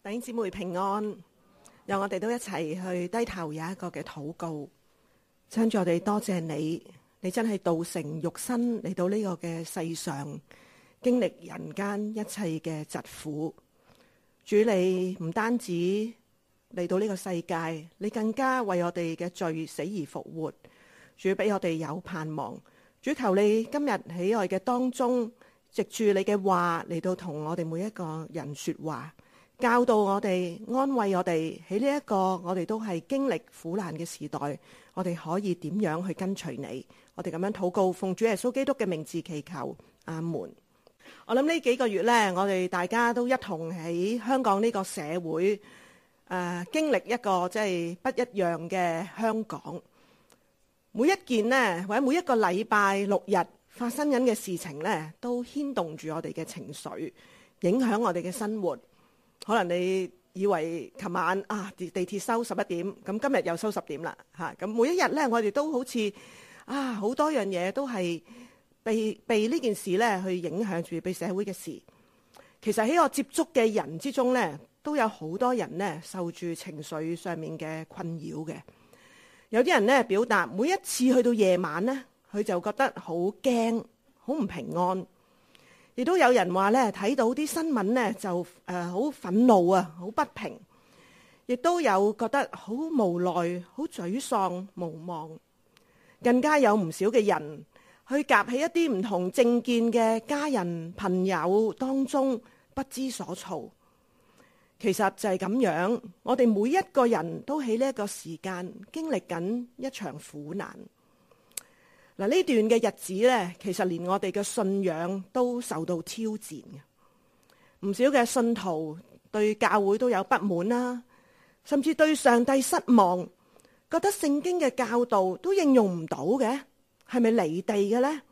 弟兄姊妹平安，讓我哋都一齊去低頭有一個嘅禱告。親愛我哋多謝你，你真係道成肉身嚟到呢個嘅世上，經歷人間一切嘅疾苦。主，你唔單止嚟到呢個世界，你更加為我哋嘅罪死而復活。主，俾我哋有盼望。主，求你今日喺我哋嘅當中，藉住你嘅話嚟到同我哋每一個人說話，教導我哋，安慰我哋。喺呢一個我哋都係經歷苦難嘅時代，我哋可以點樣去跟隨你？我哋咁樣禱告，奉主耶穌基督嘅名字祈求，阿門。我諗呢幾個月呢，我哋大家都一同喺香港呢個社會經歷一個即係不一樣嘅香港。每一件呢，或者每一個禮拜六日發生緊嘅事情呢，都牽動住我哋嘅情緒，影響我哋嘅生活。可能你以為琴晚地鐵收11點，咁今日又收10點啦嚇。咁每一日呢，我哋都好似好多樣嘢都係被呢件事呢去影響住，被社會嘅事。其實喺我接觸嘅人之中呢，都有好多人呢受住情緒上面嘅困擾嘅。有啲人呢表達，每一次去到夜晚呢，佢就覺得好驚，好唔平安。亦都有人話咧，睇到啲新聞咧就好憤怒啊，好不平。亦都有覺得好無奈、好沮喪、無望。更加有唔少嘅人去夾喺一啲唔同政見嘅家人朋友當中，不知所措。其實就係咁樣，我哋每一個人都喺呢一個時間經歷緊一場苦難。嗱，呢段嘅日子呢，其實連我哋嘅信仰都受到挑戰嘅。唔少嘅信徒對教會都有不滿啦，甚至對上帝失望，覺得聖經嘅教導都應用唔到嘅，係咪離地嘅呢？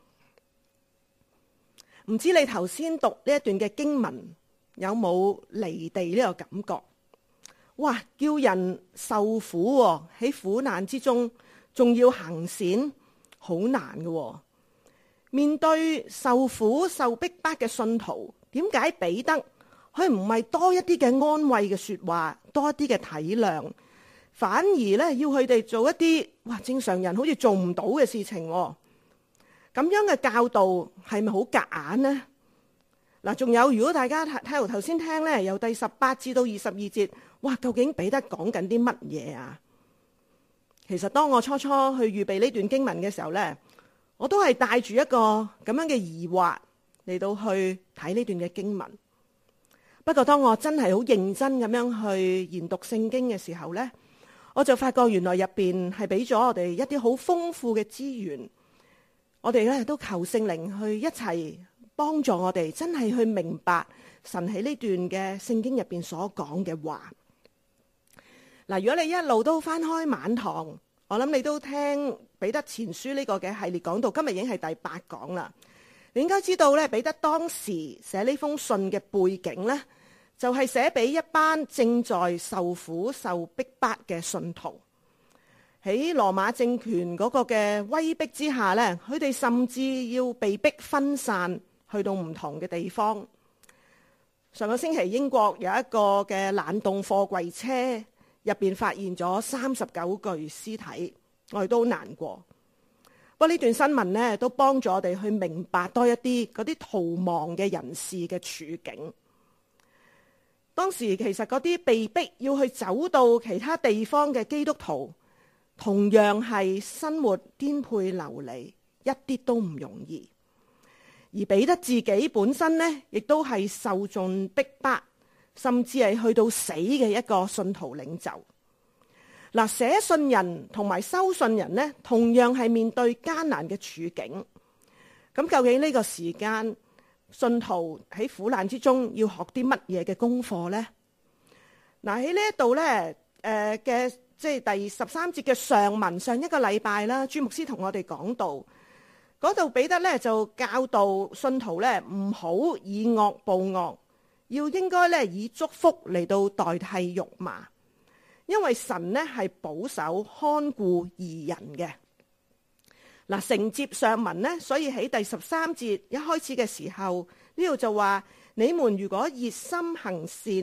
唔知你頭先讀呢一段嘅經文有冇離地呢個感覺？哇，叫人受苦喎，喺苦難之中仲要行善。好難嘅。面對受苦受逼迫嘅信徒，點解彼得佢唔係多一啲嘅安慰嘅說話，多一啲嘅體諒，反而咧要佢哋做一啲正常人好似做唔到嘅事情？咁樣嘅教導係咪好夾硬呢？嗱，仲有，如果大家睇頭先聽咧，由第18至到22節，究竟彼得講緊啲乜嘢啊？其實當我初初去預備呢段經文嘅時候呢，我都係帶住一個咁樣嘅疑惑嚟到去睇呢段嘅經文。不過當我真係好認真咁樣去研讀聖經嘅時候呢，我就發覺原來入邊係俾咗我哋一啲好豐富嘅資源。我哋咧都求聖靈去一齊幫助我哋，真係去明白神喺呢段嘅聖經入邊所講嘅話。嗱，如果你一路都翻開晚堂，我諗你都聽彼得前書呢個嘅系列講到，今日已經係第8講啦。你應該知道咧，彼得當時寫呢封信嘅背景咧，就係寫俾一班正在受苦受逼迫嘅信徒。喺羅馬政權嗰個嘅威逼之下咧，佢哋甚至要被逼分散去到唔同嘅地方。上個星期英國有一個嘅冷凍貨櫃車，入邊發現咗39具屍體，我哋都好難過。不過呢段新聞呢，都幫助我哋去明白多一啲嗰啲逃亡嘅人士嘅處境。當時其實嗰啲被逼要去走到其他地方嘅基督徒，同樣係生活顛沛流離，一啲都唔容易。而彼得自己本身呢，亦都係受盡逼迫，甚至係去到死嘅一個信徒領袖。嗱，寫信人同埋收信人呢，同樣係面對艱難嘅處境。咁究竟呢個時間，信徒喺苦難之中要學啲乜嘢嘅功課呢？嗱，喺呢一度呢嘅即係第13節嘅上文，上一個禮拜啦，朱牧師同我哋講到嗰度，彼得呢就教導信徒呢唔好以惡報惡，要應該咧以祝福嚟到代替辱罵，因為神呢係保守看顧義人嘅。嗱，承接上文呢，所以喺第13節一開始嘅時候，呢度就話：你們如果熱心行善，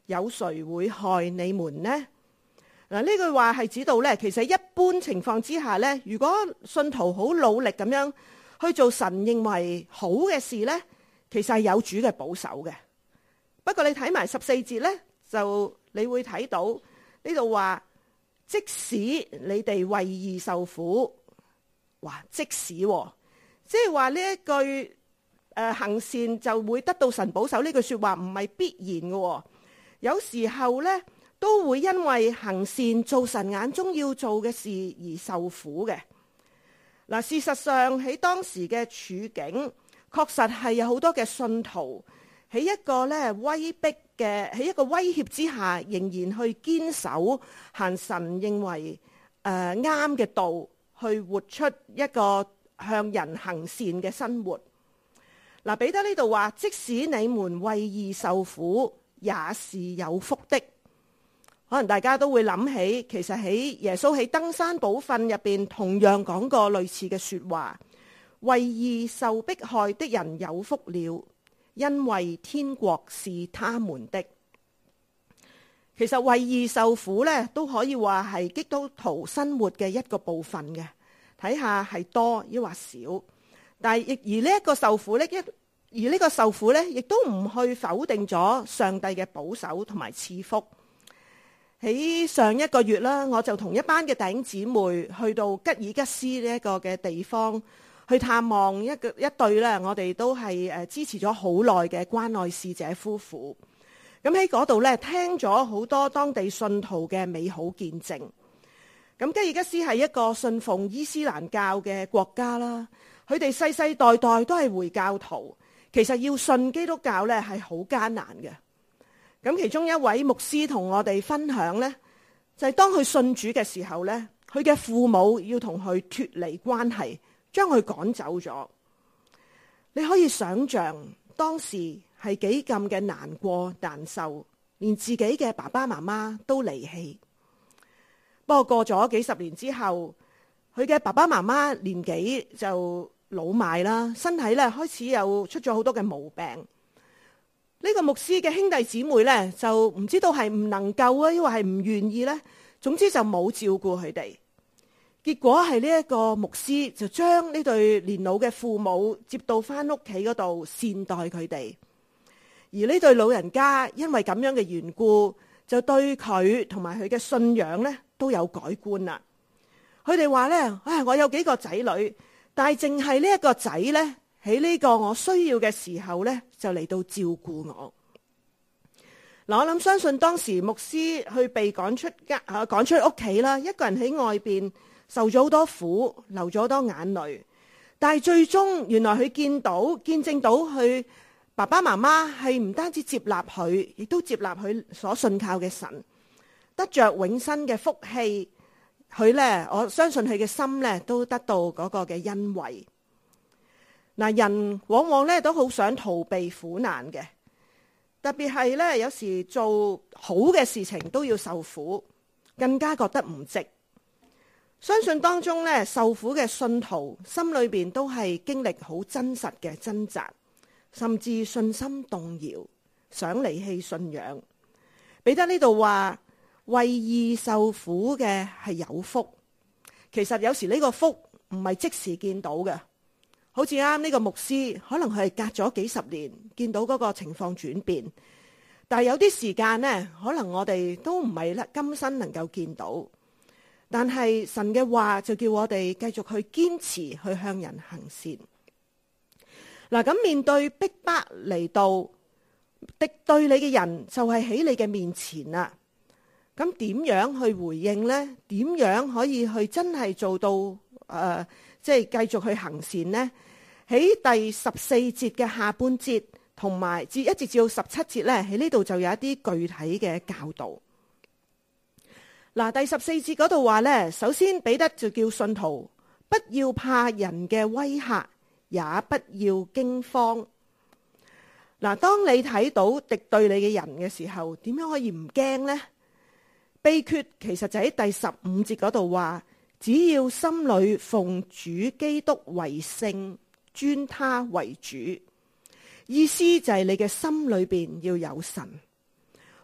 有誰會害你們呢？嗱，呢句話係指到呢，其實一般情況之下呢，如果信徒好努力咁樣去做神認為好嘅事呢，其實係有主嘅保守嘅。不過你睇埋14節呢，就你會睇到呢度話，即使你哋為義受苦，哇！即使即係話呢一句行善就會得到神保守呢句說話唔係必然嘅。有時候呢，都會因為行善做神眼中要做嘅事而受苦嘅。嗱，事實上喺當時嘅處境，確實係有好多嘅信徒喺一個咧威逼嘅，喺一個威脅之下，仍然去堅守行神認為啱嘅道，去活出一個向人行善嘅生活。嗱，彼得呢度話，即使你們為義受苦，也是有福的。可能大家都會諗起，其實喺耶穌喺登山寶訓入邊同樣講過類似嘅說話，為義受迫害的人有福了，因為天國是他們的。其實為義受苦呢，都可以話係基督徒生活嘅一個部分嘅，睇下係多抑或少。但係而呢一個受苦呢，亦都唔去否定咗上帝嘅保守同埋賜福。喺上一個月啦，我就同一班嘅弟兄姊妹去到吉爾吉斯呢一個嘅地方去探望一對咧，我哋都係支持咗好耐嘅關愛使者夫婦。咁喺嗰度咧，聽咗好多當地信徒嘅美好見證。咁吉爾吉斯係一個信奉伊斯蘭教嘅國家啦，佢哋世世代代都係回教徒，其實要信基督教咧係好艱難嘅。咁其中一位牧師同我哋分享呢，就係當佢信主嘅時候呢，佢嘅父母要同佢脫離關係，將佢趕走咗。你可以想象當時係幾咁嘅難過難受，連自己嘅爸爸媽媽都離棄。不過過咗幾十年之後，佢嘅爸爸媽媽年紀就老邁啦，身體咧開始又出咗好多嘅毛病。呢個牧師嘅兄弟姊妹呢，就唔知道係唔能夠啊，抑或係唔願意呢。總之就冇照顧佢哋。結果係呢一個牧師就將呢對年老嘅父母接到翻屋企嗰度善待佢哋。而呢對老人家因為咁樣嘅緣故，就對佢同埋佢嘅信仰呢都有改觀啦。佢哋話呢，我有幾個仔女，但係淨係呢一個仔呢，喺呢個我需要嘅時候呢，就嚟到照顧我。嗱，我諗相信當時牧師去被趕出屋企啦，一個人喺外邊受咗好多苦，流咗好多眼淚。但係最終原來佢見證到佢爸爸媽媽係唔單止接納佢，亦都接納佢所信靠嘅神，得着永生嘅福氣。佢呢，我相信佢嘅心呢，都得到嗰個嘅恩惠。嗱，人往往咧都好想逃避苦難嘅，特別係咧有時做好嘅事情都要受苦，更加覺得唔值。相信當中咧受苦嘅信徒心裏邊都係經歷好真實嘅掙扎，甚至信心動搖，想離棄信仰。彼得呢度話為義受苦嘅係有福，其實有時呢個福唔係即時見到嘅。好似啱呢個牧師，可能佢係隔咗幾十年見到嗰個情況轉變，但係有啲時間呢，可能我哋都唔係今生能夠見到。但係神嘅話就叫我哋繼續去堅持去向人行善。嗱，咁面對逼迫嚟到敵對你嘅人就係喺你嘅面前啦。咁點樣去回應呢？點樣可以去真係做到即係繼續去行善呢？喺第14節嘅下半節，同埋一直至到17節咧，喺呢度就有一啲具體嘅教導。嗱，第14節嗰度話咧，首先彼得就叫信徒不要怕人嘅威嚇，也不要驚慌。嗱，當你睇到敵對你嘅人嘅時候，點樣可以唔驚呢？秘訣其實就喺第15節嗰度話，只要心裏奉主基督為聖，尊他為主。意思就係你嘅心裏邊要有神，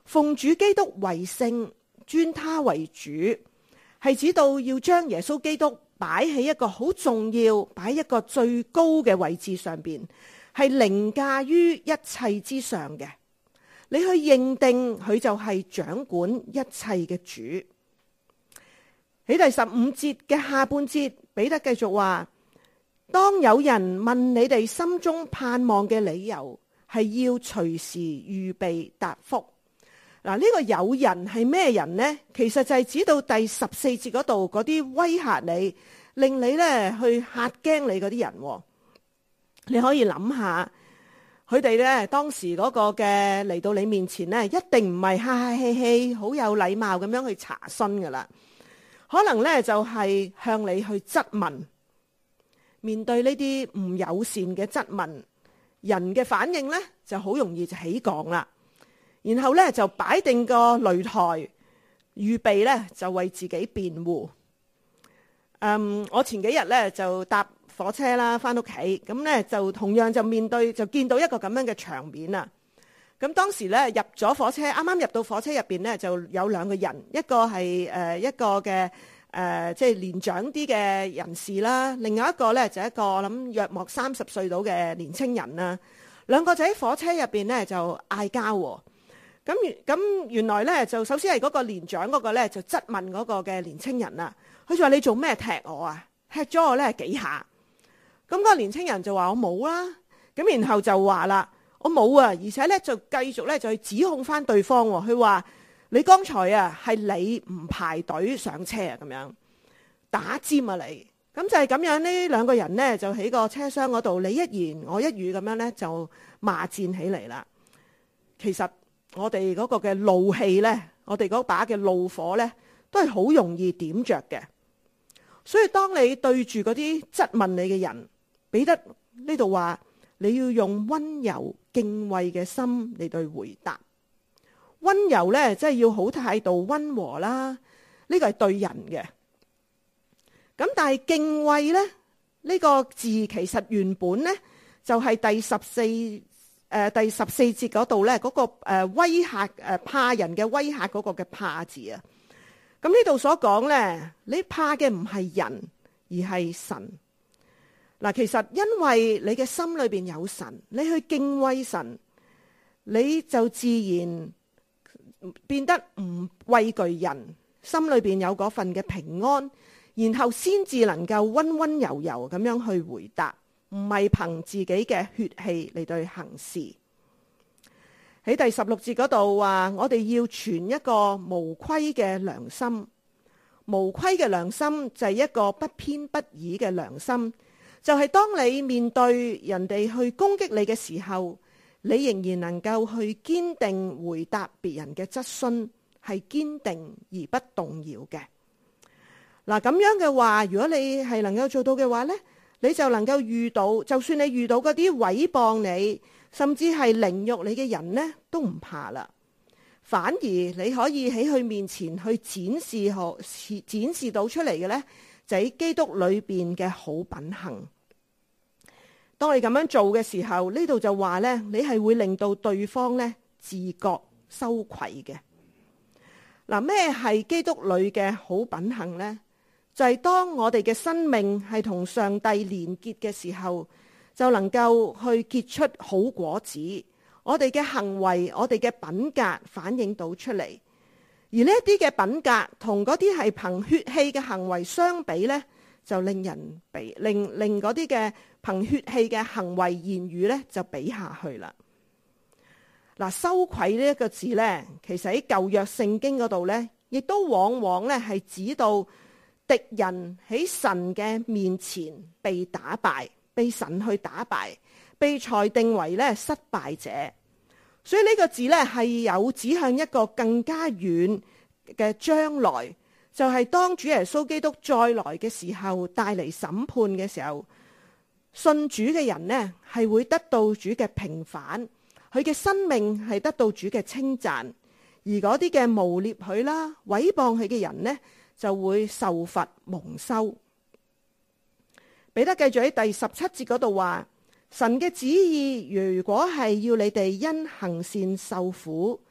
奉主基督為聖，尊他為主，係指到要將耶穌基督擺喺一個好重要，擺喺一個最高嘅位置上邊，係凌駕於一切之上嘅。你去認定佢就係掌管一切嘅主。喺第15節嘅下半節，彼得繼續話：當有人問你哋心中盼望嘅理由，係要隨時預備答覆。嗱，呢個有人係咩人呢？其實就係指到第14節嗰度嗰啲威嚇你，令你咧去嚇驚你嗰啲人。你可以諗下，佢哋咧當時嗰個嘅嚟到你面前咧，一定唔係客客氣氣、好有禮貌咁樣去查詢噶啦，可能咧就係向你去質問。面對呢啲唔友善嘅質問，人嘅反應咧就好容易就起槓啦，然後咧就擺定個擂台，預備咧就為自己辯護。我前幾日咧就搭火車啦，翻屋企，咁咧就同樣就見到一個咁樣嘅場面啊。咁當時咧入咗火車，啱啱入到火車入邊咧就有兩個人，一個係一個嘅即係年長啲嘅人士啦，另外一個咧就一個我諗約莫30歲到嘅年青人啦。兩個就喺火車入邊咧就嗌交。咁原來咧就首先係嗰個年長嗰個咧就質問嗰個嘅年青人啦。佢就話：你做咩踢我啊？踢咗我咧幾下。咁嗰個年青人就話：我冇啦。咁然後就話啦：我冇啊，而且咧就繼續咧就去指控翻對方。佢話：你剛才啊係你唔排隊上車啊，咁樣打尖啊你。咁就係咁樣，呢兩個人呢，就喺個車廂嗰度，你一言我一語咁樣咧就罵戰起嚟啦。其實我哋嗰個嘅怒氣咧，我哋嗰把嘅怒火咧，都係好容易點着嘅。所以當你對住嗰啲質問你嘅人，彼得呢度話你要用溫柔敬畏嘅心嚟對回答。溫柔咧，即係要好態度溫和啦，呢個係對人嘅。咁但係敬畏咧，呢個字其實原本咧就係第14節嗰度咧嗰個威嚇怕人嘅威嚇嗰個嘅怕字啊。咁呢度所講咧，你怕嘅唔係人，而係神。嗱，其實因為你嘅心裏邊有神，你去敬畏神，你就自然變得唔畏懼人，心裏邊有嗰份嘅平安，然後先至能夠溫溫柔柔咁樣去回答，唔係憑自己嘅血氣嚟對行事。喺第16節嗰度話，我哋要存一個無虧嘅良心。無虧嘅良心就係一個不偏不倚嘅良心，就係當你面對人哋去攻擊你嘅時候，你仍然能夠去堅定回答別人嘅質詢，係堅定而不動搖嘅。嗱，咁樣嘅話，如果你係能夠做到嘅話呢，你就能夠遇到，就算你遇到嗰啲毀謗你，甚至係凌辱你嘅人呢，都唔怕啦。反而你可以喺佢面前去展示到出嚟嘅呢，就喺基督裏邊嘅好品行。當你咁樣做嘅時候，呢度就話呢，你係會令到對方呢自覺羞愧嘅。嗱，咩係基督裏嘅好品行呢？就係當我哋嘅生命係同上帝連結嘅時候，就能夠去結出好果子。我哋嘅行為，我哋嘅品格反映到出嚟。而呢一啲嘅品格同嗰啲係憑血氣嘅行為相比呢，就令嗰啲嘅憑血氣嘅行為言語呢就比下去啦。嗱，羞愧呢一個字呢，其實喺舊約聖經嗰度呢，亦都往往呢係指到敵人喺神嘅面前被打敗，被神去打敗，被裁定為咧失敗者。所以呢個字咧係有指向一個更加遠嘅將來，就係當主耶穌基督再來嘅時候，帶嚟審判嘅時候，信主嘅人呢係會得到主嘅平反，佢嘅生命係得到主嘅稱讚，而嗰啲嘅誣衊佢啦、毀謗佢嘅人呢，就會受罰蒙羞。彼得繼續喺第17節嗰度話，神嘅旨意如果係要你哋因行善受苦，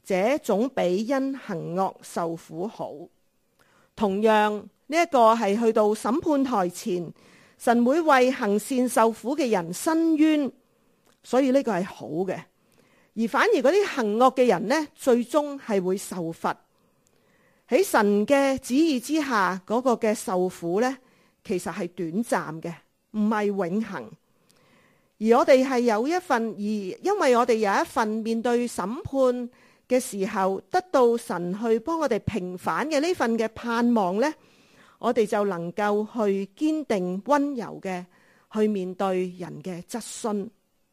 這總比因行惡受苦好。同樣呢一個係去到審判台前，神會為行善受苦嘅人伸冤，所以呢個係好嘅。而反而嗰啲行惡嘅人呢，最終係會受罰。喺神嘅旨意之下，嗰個嘅受苦呢，其實係短暫嘅，唔係永恆。而我哋係有一份，而因為我哋有一份面對審判嘅時候，得到神去幫我哋平反嘅呢份嘅盼望呢，我哋就能夠去堅定溫柔嘅去面對人嘅質詢。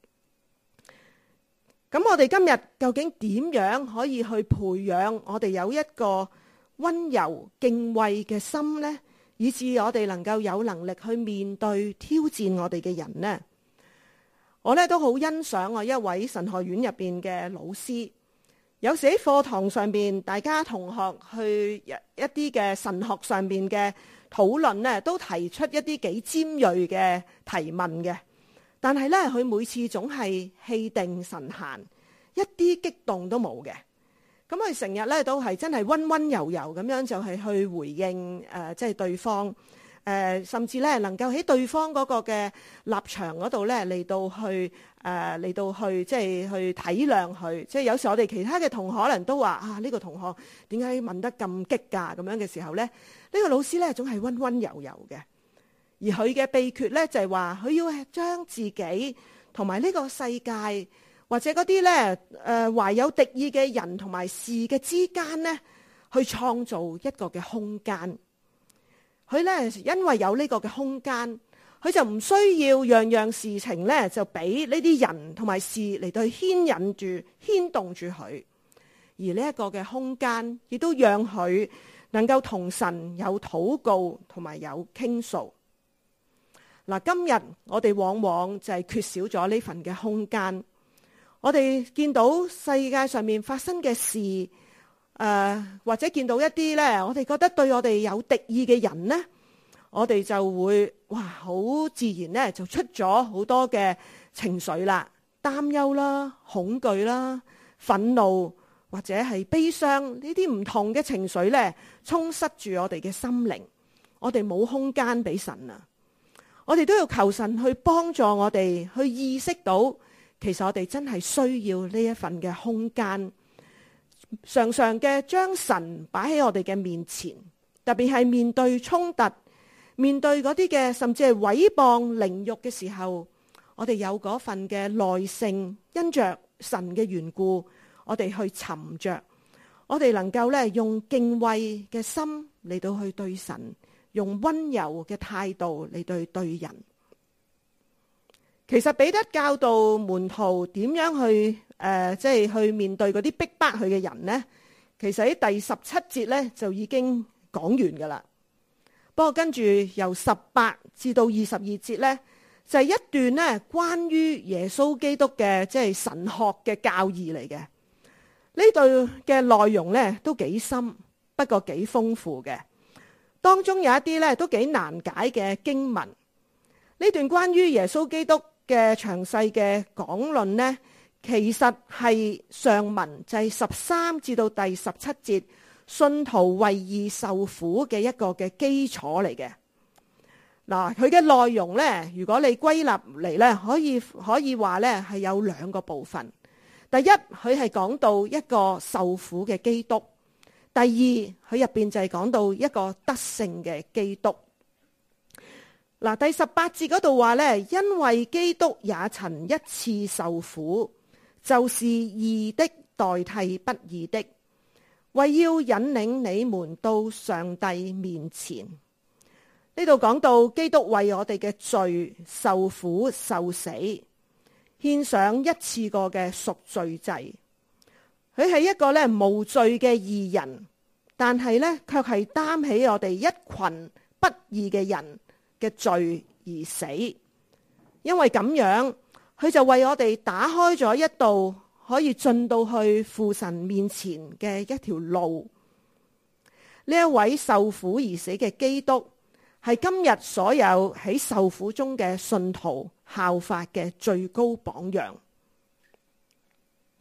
咁我哋今日究竟點樣可以去培養我哋有一個溫柔敬畏嘅心呢？以致我哋能夠有能力去面對挑戰我哋嘅人呢？我都好欣賞我一位神學院入邊嘅老師，有時喺課堂上邊，大家同學去一啲嘅神學上邊嘅討論呢，都提出一啲幾尖銳嘅提問嘅。但係咧，佢每次總係氣定神閒，一啲激動都冇嘅。咁佢成日咧都係真係溫溫柔柔咁樣，就係去回應即係對方甚至咧能夠喺對方嗰個嘅立場嗰度咧嚟到去即係去體諒佢。即係有時我哋其他嘅同學可能都話啊，呢個同學點解問得咁激㗎？咁樣嘅時候咧，呢個老師咧總係溫溫柔柔嘅。而佢嘅秘訣咧就係話，佢要將自己同埋呢個世界或者嗰啲咧懷有敵意嘅人同埋事嘅之間咧，去創造一個嘅空間。佢咧因為有呢個嘅空間，佢就唔需要樣樣事情咧就俾呢啲人同埋事嚟到去牽引住、牽動住佢。而呢一個嘅空間，亦都讓佢能夠同神有禱告同埋有傾訴。嗱，今日我哋往往就係缺少咗呢份嘅空間。我哋見到世界上面發生嘅事，或者見到一啲咧，我哋覺得對我哋有敵意嘅人呢，我哋就會好自然咧就出咗好多嘅情緒啦，擔憂啦、恐懼啦、憤怒或者係悲傷呢啲唔同嘅情緒咧，充塞住我哋嘅心靈，我哋冇空間俾神啊！我哋都要求神去幫助我哋，去意識到其實我哋真係需要呢一份嘅空間，常常嘅將神擺喺我哋嘅面前，特別係面對衝突、面對嗰啲嘅甚至係毀謗凌辱嘅時候，我哋有嗰份嘅耐性，因着神嘅緣故，我哋去沉着，我哋能夠咧用敬畏嘅心嚟到去對神，用溫柔嘅態度嚟對人。其實彼得教導門徒點樣去即係去面對嗰啲逼迫佢嘅人呢？其實喺第17節咧就已經講完噶啦。不過跟住由18至到22節咧，就係一段咧關於耶穌基督嘅即係神學嘅教義嚟嘅。呢度嘅內容咧都幾深，不過幾豐富嘅。當中有一啲咧都幾難解嘅經文。呢段關於耶穌基督嘅詳細嘅講論呢，其實係上文就係13至到第17節，信徒為義受苦嘅一個嘅基礎嚟嘅。嗱，佢嘅內容呢，如果你歸納嚟呢，可以話呢係有兩個部分。第一，佢係講到一個受苦嘅基督。第二，佢入邊就係講到一個得勝嘅基督。嗱，第18節嗰度話咧，因為基督也曾一次受苦，就是義的代替不義的，為要引領你們到上帝面前。呢度講到基督為我哋嘅罪受苦受死，獻上一次過嘅贖罪祭。佢係一個咧無罪嘅義人，但係咧卻係擔起我哋一群不義嘅人嘅罪而死。因為咁樣，佢就為我哋打開咗一道可以進到去父神面前嘅一條路。呢一位受苦而死嘅基督，係今日所有喺受苦中嘅信徒效法嘅最高榜樣。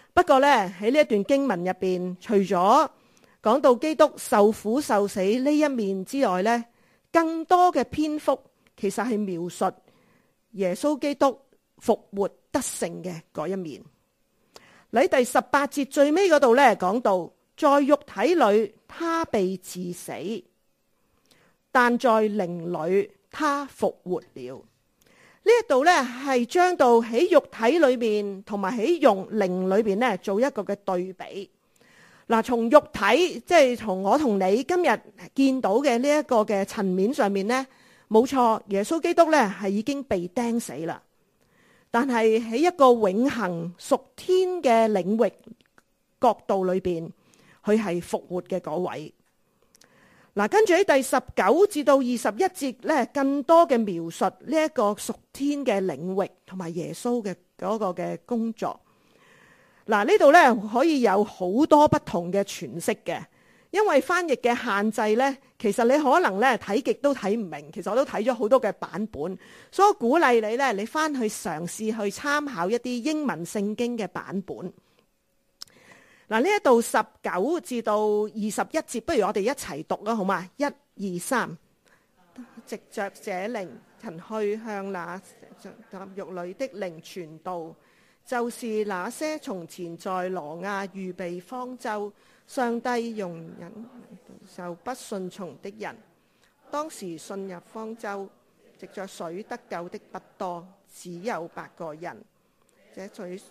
不過呢，喺呢一段經文入邊，除咗講到基督受苦受死呢一面之外呢，更多嘅篇幅其實係描述耶穌基督復活得勝嘅嗰一面。喺第18節最尾嗰度呢，講到在肉體裏他被治死，但在靈裏他復活了。呢一度呢，係將到喺肉體裏面同埋喺靈裏邊呢做一個嘅對比。嗱，從肉體即係從我同你今日見到嘅呢一個嘅層面上面呢，冇錯，耶穌基督呢係已經被釘死啦。但係喺一個永恆屬天嘅領域角度裏邊，佢係復活嘅嗰位。嗱，跟住喺第19至到21節咧，更多嘅描述呢一個屬天嘅領域同埋耶穌嘅嗰個嘅工作。嗱，呢度咧可以有好多不同嘅詮釋嘅，因為翻譯嘅限制咧，其實你可能咧睇極都睇唔明。其實我都睇咗好多嘅版本，所以我鼓勵你咧，你翻去嘗試去參考一啲英文聖經嘅版本。嗱，呢一度19至到21節，不如我哋一齊讀啊，好嘛？1、2、3，藉着這靈，曾去向那監獄裏的靈傳道，就是那些從前在挪亞預備方舟，上帝容忍受不順從的人。當時進入方舟，藉着水得救的不多，只有8個人。這水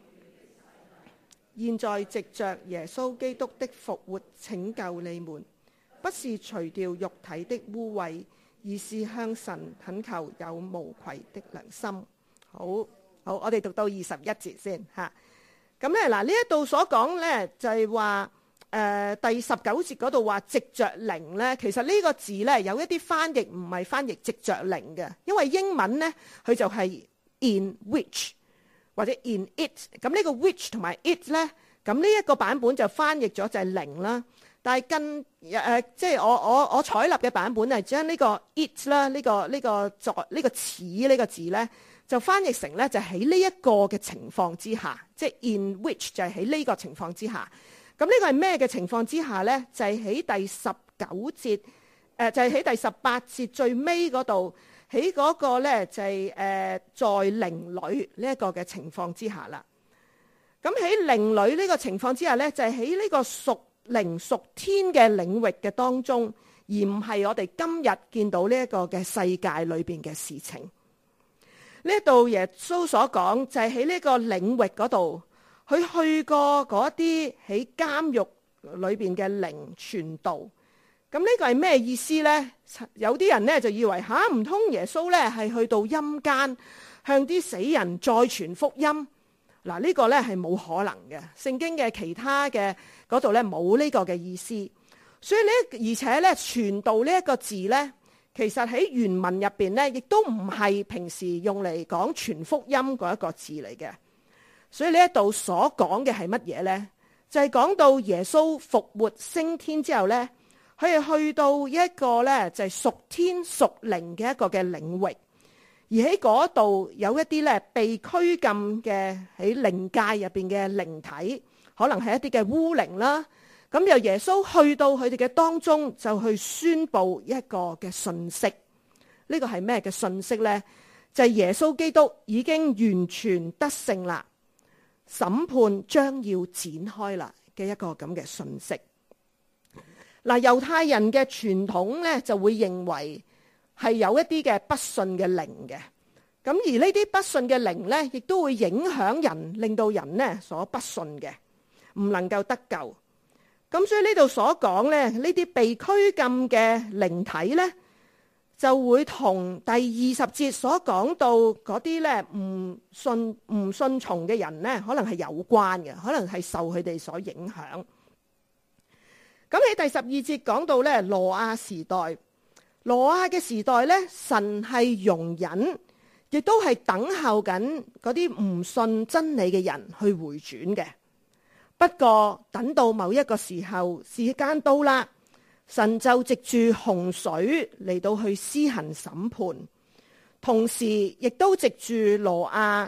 現在藉着耶穌基督的復活拯救你們，不是除掉肉體的污穢，而是向神懇求有無愧的良心。好，我哋讀到21節先吓。咁咧嗱，呢一度所講咧就係話，第19節嗰度話藉着靈咧，其實呢個字咧有一啲翻譯唔係翻譯藉着靈嘅，因為英文咧佢就係 in which。或者 in it， 咁呢個 which 同埋 it 咧，咁呢一個版本就翻譯咗就係靈啦。但係即係我採納嘅版本係將呢個 it 啦，呢個似呢個字咧，就翻譯成咧就喺呢一個嘅情況之下，即係 in which 就係喺呢個情況之下。咁呢個係咩嘅情況之下咧？就係喺第19節，就係喺第18節最尾嗰度。喺嗰個咧就係在靈裏呢一個嘅情況之下啦。咁喺靈裏呢個情況之下咧，就係喺呢個屬靈屬天嘅領域嘅當中，而唔係我哋今日見到呢一個嘅世界裏邊嘅事情。呢一度耶穌所講就係喺呢個領域嗰度，佢去過嗰啲喺監獄裏邊嘅靈傳道。咁呢個係咩意思呢？有啲人呢就以為唔通耶穌呢係去到陰間向啲死人再傳福音？嗱，呢個呢係冇可能嘅。聖經嘅其他嘅嗰度呢冇呢個嘅意思。所以呢，而且呢傳道呢一個字呢，其實喺原文入邊呢亦都唔係平時用嚟講傳福音嗰一個字嚟嘅。所以呢一度所講嘅係乜嘢呢？就係講到耶穌復活升天之後呢。佢係去到一個咧，就係屬天屬靈嘅一個嘅領域，而喺嗰度有一啲咧被拘禁嘅喺靈界入邊嘅靈體，可能係一啲嘅污靈啦。咁由耶穌去到佢哋嘅當中，就去宣布一個嘅訊息。呢個係咩嘅訊息咧？就係耶穌基督已經完全得勝啦，審判將要展開啦嘅一個咁嘅訊息。嗱，猶太人嘅傳統咧就會認為係有一啲嘅不信嘅靈嘅，咁而呢啲不信嘅靈咧，亦都會影響人，令到人呢所不信嘅唔能夠得救。咁所以呢度所講咧，呢啲被拘禁嘅靈體咧，就會同第20節所講到嗰啲咧唔信從嘅人咧，可能係有關嘅，可能係受佢哋所影響。咁喺第12節講到咧，挪亞時代，挪亞嘅時代咧，神係容忍，亦都係等候緊嗰啲唔信真理嘅人去回轉嘅。不過等到某一個時候，時間到啦，神就藉住洪水嚟到去施行審判，同時亦都藉住挪亞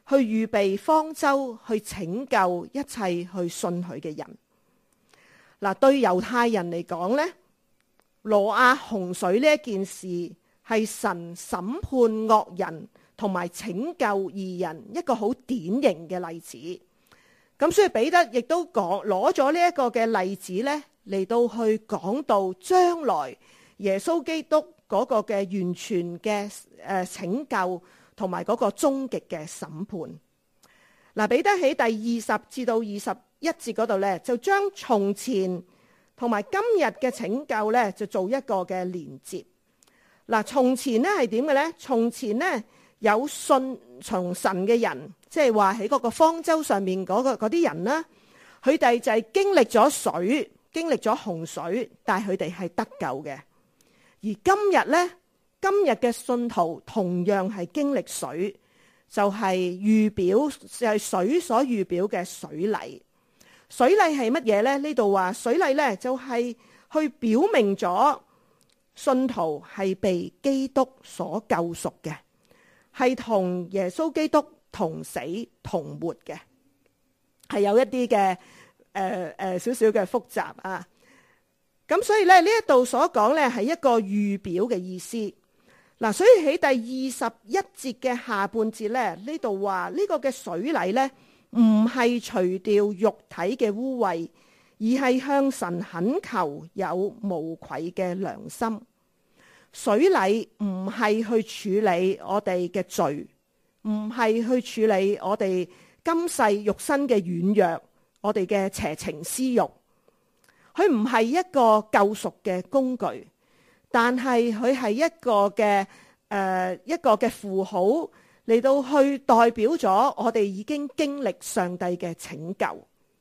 去預備方舟，去拯救一切去信佢嘅人。嗱，對猶太人嚟講呢，挪亞洪水呢一件事係神審判惡人同埋拯救義人一個好典型嘅例子。咁所以彼得亦都攞咗呢一個嘅例子呢，嚟到去講到將來耶穌基督嗰個嘅完全嘅拯救同埋嗰個終極嘅審判。嗱，彼得喺第20至到21節嗰度呢，就將從前同埋今日嘅拯救呢，就做一個嘅連結。嗱，從前呢係點嘅呢？從前呢有信從神嘅人，即係話喺嗰個方舟上面嗰啲人啦，佢哋就係經歷咗水，經歷咗洪水，但係佢哋係得救嘅。而今日呢，今日嘅信徒同樣係經歷水，就係預表，就係水所預表嘅水禮。水禮係乜嘢呢？呢度話水禮呢，就係去表明咗信徒係被基督所救贖嘅，係同耶穌基督同死同活嘅，係有一啲嘅少少嘅複雜啊。咁所以咧，呢一度所講咧係一個預表嘅意思。嗱，所以喺第21節嘅下半節咧，呢度話呢個嘅水禮咧唔係除掉肉體嘅污穢，而係向神懇求有無愧嘅良心。水禮唔係去處理我哋嘅罪，唔係去處理我哋今世肉身嘅軟弱，我哋嘅邪情私欲。佢唔係一個救贖嘅工具，但係佢係一個嘅符號嚟到去代表咗我哋已經經歷上帝嘅拯救。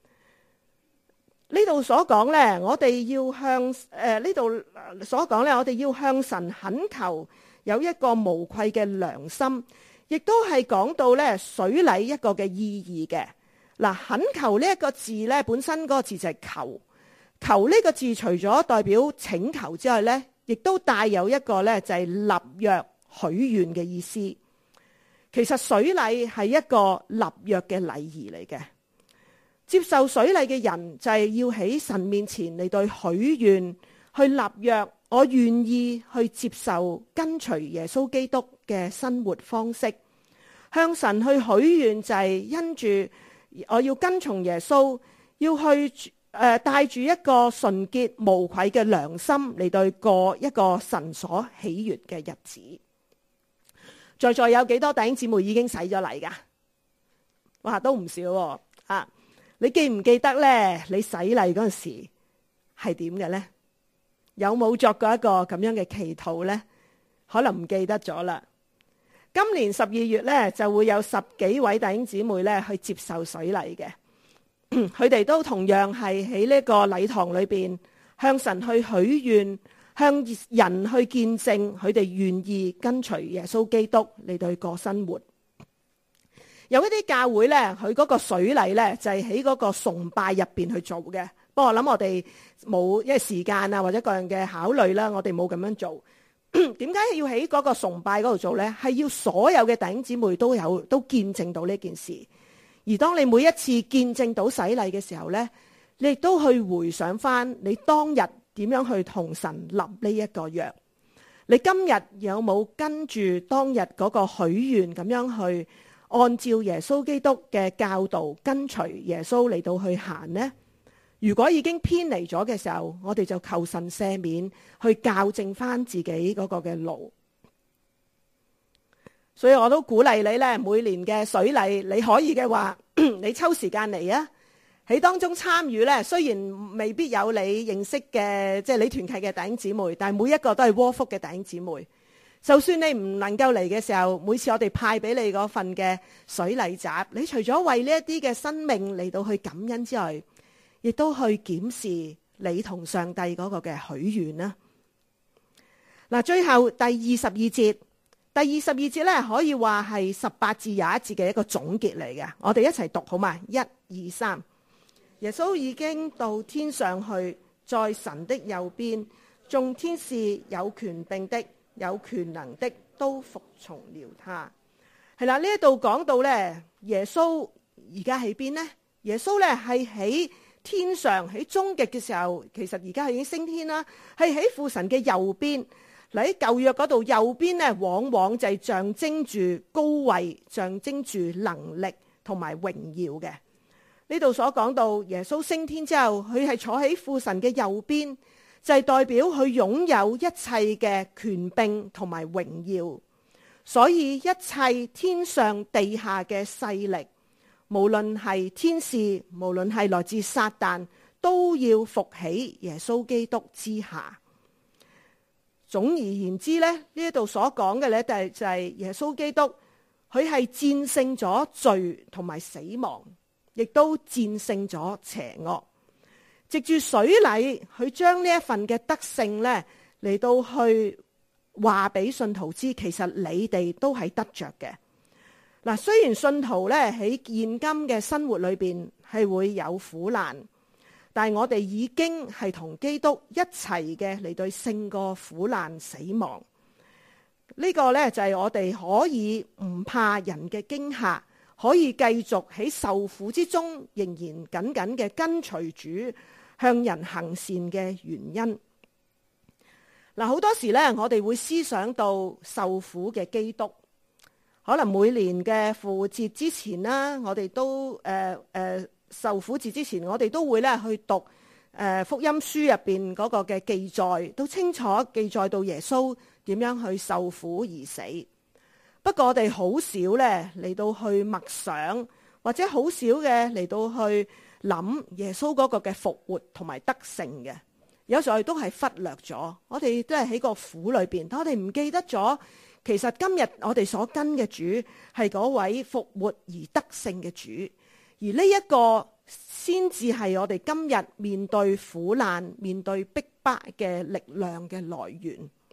呢度所講呢，我哋要向我哋要向神懇求有一個無愧嘅良心，亦都係講到呢水禮一個嘅意義嘅。嗱，懇求呢一個字呢，本身嗰個字就係求。求呢個字除咗代表請求之外呢，亦都帶有一個呢，就係立約許願嘅意思。其實水禮係一個立約嘅禮儀嚟嘅。接受水禮嘅人就係要喺神面前嚟對許願去立約，我願意去接受跟隨耶穌基督嘅生活方式，向神去許願就係因住我要跟從耶穌，要去帶住一個純潔無愧嘅良心嚟對過一個神所喜悅嘅日子。在座有幾多弟兄姊妹已經洗咗禮噶？哇，都唔少啊！你記唔記得咧？你洗禮嗰陣時係點嘅咧？有冇作過一個咁樣嘅祈禱咧？可能唔記得咗啦。今年12月咧就會有10幾位弟兄姊妹咧去接受水禮嘅。佢哋都同樣係喺呢個禮堂裏邊向神去許願，向人去見證佢哋願意跟隨耶穌基督嚟到過生活。有一啲教會呢，佢嗰個水禮呢，就係喺嗰個崇拜入邊去做嘅。不過我諗我哋冇，因為時間啊或者各樣嘅考慮啦，我哋冇咁樣做。點解要喺嗰個崇拜嗰度做呢？係要所有嘅弟兄姊妹都見證到呢件事。而當你每一次見證到洗禮嘅時候呢，你亦都去回想翻你當日點樣去同神立呢一個約。你今日有冇跟住當日嗰個許願咁樣去按照耶穌基督嘅教導跟隨耶穌嚟到去行呢？如果已經偏離咗嘅時候，我哋就求神赦免，去校正翻自己嗰個嘅路。所以我都鼓勵你咧，每年嘅水禮，你可以嘅話，你抽時間嚟啊，喺當中參與咧。雖然未必有你認識嘅，即係你團契嘅弟兄姊妹，但係每一個都係窩福嘅弟兄姊妹。就算你唔能夠嚟嘅時候，每次我哋派俾你嗰份嘅水禮集，你除咗為呢一啲嘅生命嚟到去感恩之外，亦都去檢視你同上帝嗰個嘅許願啦。嗱，最後第22節。第22節咧，可以話係18至21節嘅一個總結嚟嘅。我哋一齊讀好嘛？1、2、3。耶穌已經到天上去，在神的右邊，眾天使有權柄的、有權能的都服從了他。 係啦，呢一度講到咧，耶穌而家喺邊呢？耶穌咧係喺天上，喺終極嘅時候，其實而家已經升天啦，係喺父神嘅右邊。嗱，喺舊約嗰度，右邊咧往往就係象徵住高位，象徵住能力同埋榮耀嘅。呢度所講到耶穌升天之後，佢係坐喺父神嘅右邊，就係代表佢擁有一切嘅權柄同埋榮耀。所以一切天上地下嘅勢力，無論係天使，無論係來自撒旦，都要服喺耶穌基督之下。總而言之咧，呢一度所講嘅咧就係耶穌基督，佢係戰勝咗罪同埋死亡，亦都戰勝咗邪惡。藉住水禮，佢將呢一份嘅德性咧嚟到去話俾信徒知，其實你哋都係得着嘅。嗱，雖然信徒咧喺現今嘅生活裏邊係會有苦難，但係我哋已經係同基督一齊嘅嚟對勝過苦難死亡。呢個咧就係我哋可以唔怕人嘅驚嚇，可以繼續喺受苦之中仍然緊緊嘅跟隨主，向人行善嘅原因。嗱，好多時咧我哋會思想到受苦嘅基督。可能每年嘅復活節之前啦，我哋都受苦節之前，我哋都會咧去讀福音書入邊嗰個嘅記載，都清楚記載到耶穌點樣去受苦而死。不過我哋好少咧嚟到去默想，或者好少嘅嚟到去諗耶穌嗰個嘅復活同埋得勝嘅。有時候我哋都係忽略咗，我哋都係喺個苦裏邊，但我哋唔記得咗。其實今日我哋所跟嘅主係嗰位復活而得勝嘅主，而呢一個先至係我哋今日面對苦難、面對逼迫嘅力量嘅來源。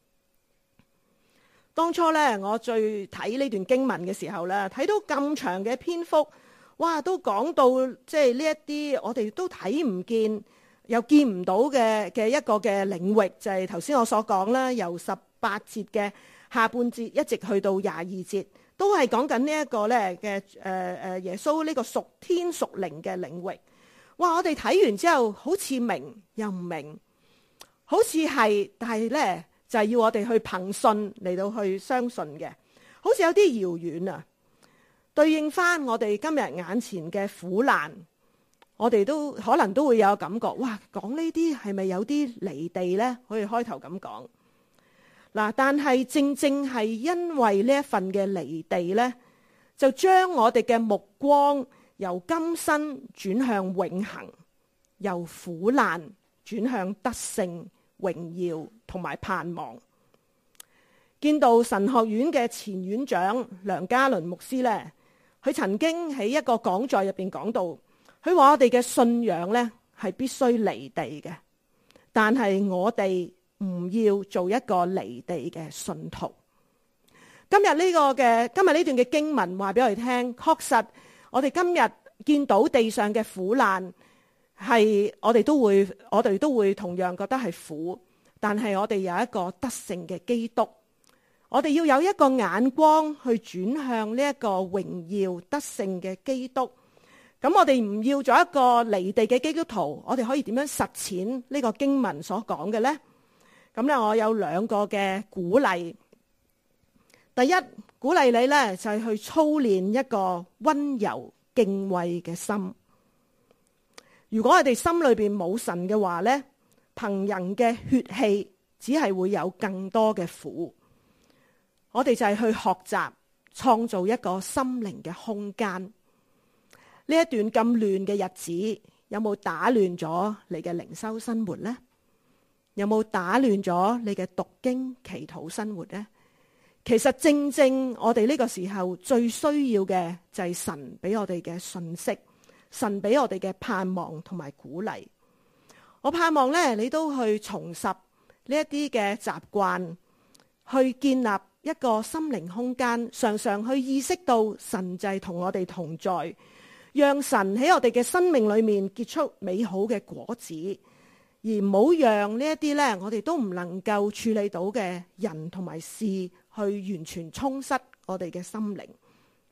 當初咧，我最睇呢段經文嘅時候咧，睇到咁長嘅篇幅，哇，都講到即係呢一啲我哋都睇唔見又見唔到嘅一個嘅領域，就係頭先我所講啦，由18節嘅下半節一直去到22節，都係講緊呢一個咧嘅耶穌呢個屬天屬靈嘅領域。哇！我哋睇完之後，好似明又唔明，好似係，但係咧就係要我哋去憑信嚟到去相信嘅，好似有啲遙遠啊。對應翻我哋今日眼前嘅苦難，我哋都可能都會有感覺，哇！講呢啲係咪有啲離地咧？好似開頭咁講。嗱，但係正正係因為呢一份嘅離地呢，就將我哋嘅目光由今生轉向永恆，由苦難轉向得勝、榮耀同埋盼望。見到神學院嘅前院長梁家麟牧師呢，佢曾經喺一個講座入邊講到，佢話我哋嘅信仰呢係必須離地嘅，但係我哋唔要做一個離地嘅信徒。今日呢段嘅經文話俾我哋聽，確實我哋今日見到地上嘅苦難，係我哋都會同樣覺得係苦，但係我哋有一個得勝嘅基督，我哋要有一個眼光去轉向呢一個榮耀得勝嘅基督。咁我哋唔要做一個離地嘅基督徒，我哋可以點樣實踐呢個經文所講嘅呢？咁咧，我有兩個嘅鼓勵。第一，鼓勵你咧就係去操練一個溫柔敬畏嘅心。如果我哋心裏邊冇神嘅話咧，憑人嘅血氣只係會有更多嘅苦。我哋就係去學習創造一個心靈嘅空間。呢一段咁亂嘅日子，有冇打亂咗你嘅靈修生活呢？有冇打亂咗你嘅讀經祈禱生活呢？其實正正我哋呢個時候最需要嘅就係神俾我哋嘅信息，神俾我哋嘅盼望同埋鼓勵。我盼望咧，你都去重拾呢一啲嘅習慣，去建立一個心靈空間，常常去意識到神就係同我哋同在，讓神喺我哋嘅生命裏面結出美好嘅果子。而唔好讓呢一啲咧，我哋都唔能夠處理到嘅人同埋事，去完全充塞我哋嘅心靈。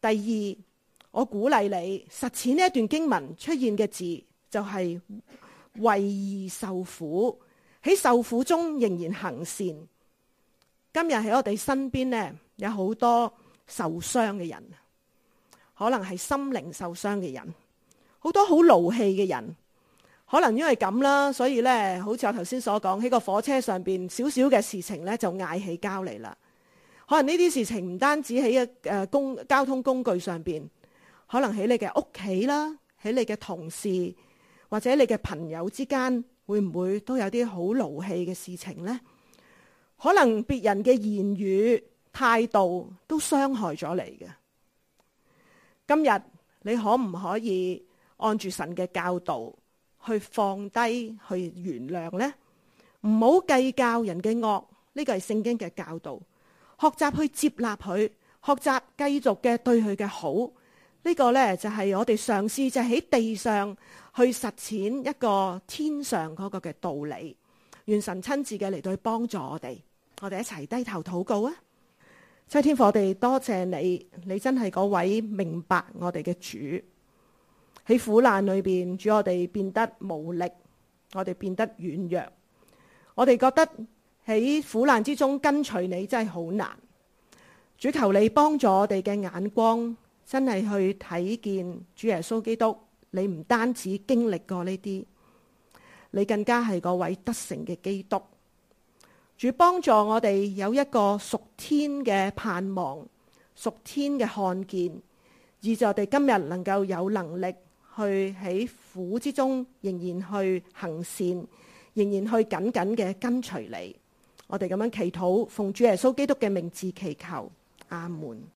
第二，我鼓勵你實踐呢一段經文出現嘅字，就係為義受苦，喺受苦中仍然行善。今日喺我哋身邊呢，有好多受傷嘅人，可能係心靈受傷嘅人，好多好勞氣嘅人，可能因為咁啦，所以呢，好似我頭先所講，喺個火車上邊少少嘅事情呢，就嗌起交嚟啦。可能呢啲事情唔單止喺交通工具上邊，可能喺你嘅屋企啦，喺你嘅同事或者你嘅朋友之間，會唔會都有啲好勞氣嘅事情呢？可能別人嘅言語態度都傷害咗你嘅。今日你可唔可以按住神嘅教導去放低去原諒呢？唔好計較人嘅惡，呢個係聖經嘅教導。學習去接納佢，學習繼續嘅對佢嘅好，呢個呢，就係我哋嘗試就喺地上去實踐一個天上嗰個嘅道理。願神親自嘅嚟到去幫助我哋一齊低頭禱告啊！七天父，我哋多謝你，你真係嗰位明白我哋嘅主。喺苦難裏邊，主，我哋變得無力，我哋變得軟弱，我哋覺得喺苦難之中跟隨你真係好難。主，求你幫助我哋嘅眼光，真係去睇見主耶穌基督，你唔單止經歷過呢啲，你更加係嗰位得勝嘅基督。主，幫助我哋有一個屬天嘅盼望，屬天嘅看見，以致我哋今日能夠有能力去喺苦之中仍然去行善，仍然去緊緊嘅跟隨你。我哋咁樣祈禱，奉主耶穌基督嘅名字祈求，阿門。